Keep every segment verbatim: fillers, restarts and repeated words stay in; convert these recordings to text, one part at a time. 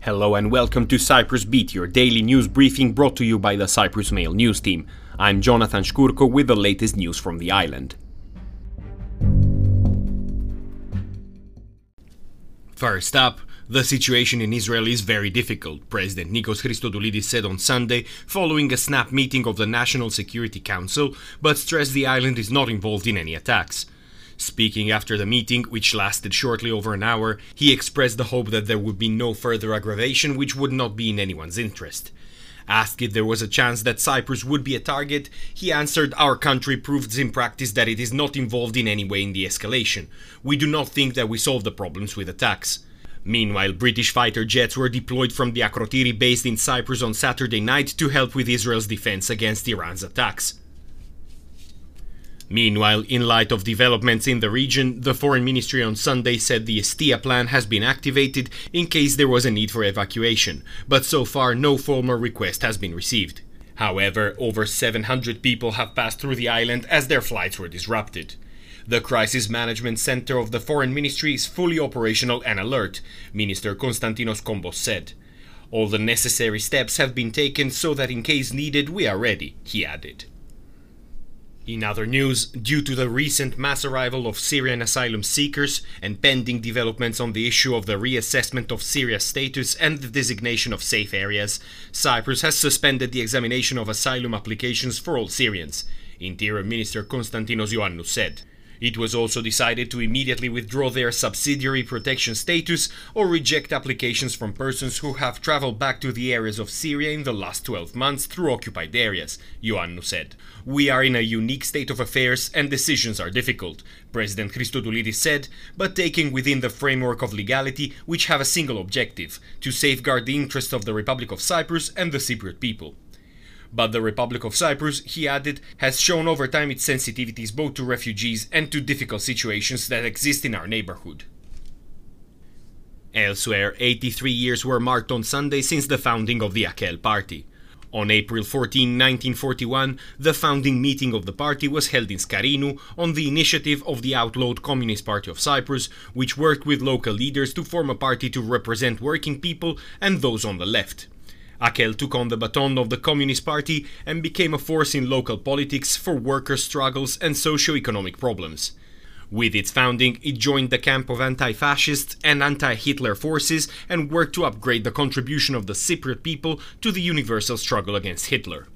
Hello and welcome to Cyprus Beat, your daily news briefing brought to you by the Cyprus Mail news team. I'm Jonathan Shkurko with the latest news from the island. First up, the situation in Israel is very difficult, President Nikos Christodoulidis said on Sunday following a snap meeting of the National Security Council, but stressed the island is not involved in any attacks. Speaking after the meeting, which lasted shortly over an hour, he expressed the hope that there would be no further aggravation, which would not be in anyone's interest. Asked if there was a chance that Cyprus would be a target, he answered, "Our country proves in practice that it is not involved in any way in the escalation. We do not think that we solve the problems with attacks." Meanwhile, British fighter jets were deployed from the Akrotiri based in Cyprus on Saturday night to help with Israel's defense against Iran's attacks. Meanwhile, in light of developments in the region, the Foreign Ministry on Sunday said the Estia plan has been activated in case there was a need for evacuation, but so far no formal request has been received. However, over seven hundred people have passed through the island as their flights were disrupted. The Crisis Management Center of the Foreign Ministry is fully operational and alert, Minister Konstantinos Kombos said. All the necessary steps have been taken so that in case needed we are ready, he added. In other news, due to the recent mass arrival of Syrian asylum seekers and pending developments on the issue of the reassessment of Syria's status and the designation of safe areas, Cyprus has suspended the examination of asylum applications for all Syrians, Interior Minister Konstantinos Ioannou said. It was also decided to immediately withdraw their subsidiary protection status or reject applications from persons who have traveled back to the areas of Syria in the last twelve months through occupied areas, Ioannou said. "We are in a unique state of affairs and decisions are difficult," President Christodoulidis said, but taken within the framework of legality which have a single objective, to safeguard the interests of the Republic of Cyprus and the Cypriot people. But the Republic of Cyprus, he added, has shown over time its sensitivities both to refugees and to difficult situations that exist in our neighborhood. Elsewhere, eighty-three years were marked on Sunday since the founding of the Akel party. On April fourteenth, nineteen forty-one, the founding meeting of the party was held in Skarinou on the initiative of the outlawed Communist Party of Cyprus, which worked with local leaders to form a party to represent working people and those on the left. Akel took on the baton of the Communist Party and became a force in local politics for workers' struggles and socio-economic problems. With its founding, it joined the camp of anti-fascist and anti-Hitler forces and worked to upgrade the contribution of the Cypriot people to the universal struggle against Hitler.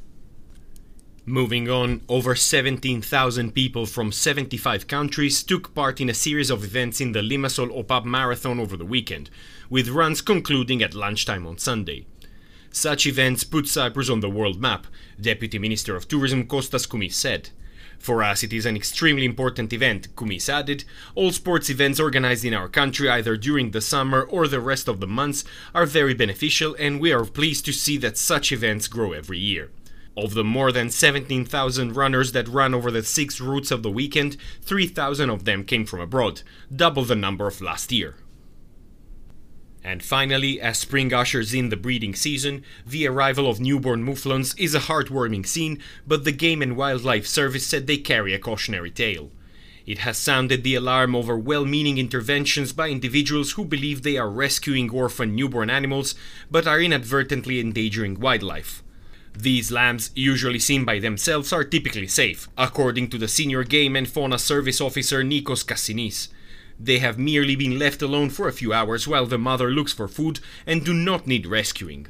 Moving on, over seventeen thousand people from seventy-five countries took part in a series of events in the Limassol O P A P Marathon over the weekend, with runs concluding at lunchtime on Sunday. Such events put Cyprus on the world map, Deputy Minister of Tourism Kostas Koumis said. "For us it is an extremely important event," Koumis added. "All sports events organized in our country either during the summer or the rest of the months are very beneficial and we are pleased to see that such events grow every year." Of the more than seventeen thousand runners that ran over the six routes of the weekend, three thousand of them came from abroad, double the number of last year. And finally, as spring ushers in the breeding season, the arrival of newborn mouflons is a heartwarming scene, but the Game and Wildlife Service said they carry a cautionary tale. It has sounded the alarm over well-meaning interventions by individuals who believe they are rescuing orphan newborn animals, but are inadvertently endangering wildlife. These lambs, usually seen by themselves, are typically safe, according to the Senior Game and Fauna Service Officer Nikos Kassinis. They have merely been left alone for a few hours while the mother looks for food and do not need rescuing.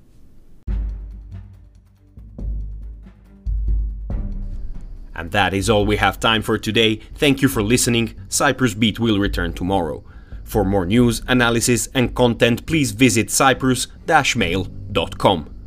And that is all we have time for today. Thank you for listening. Cyprus Beat will return tomorrow. For more news, analysis and content, please visit cyprus dash mail dot com.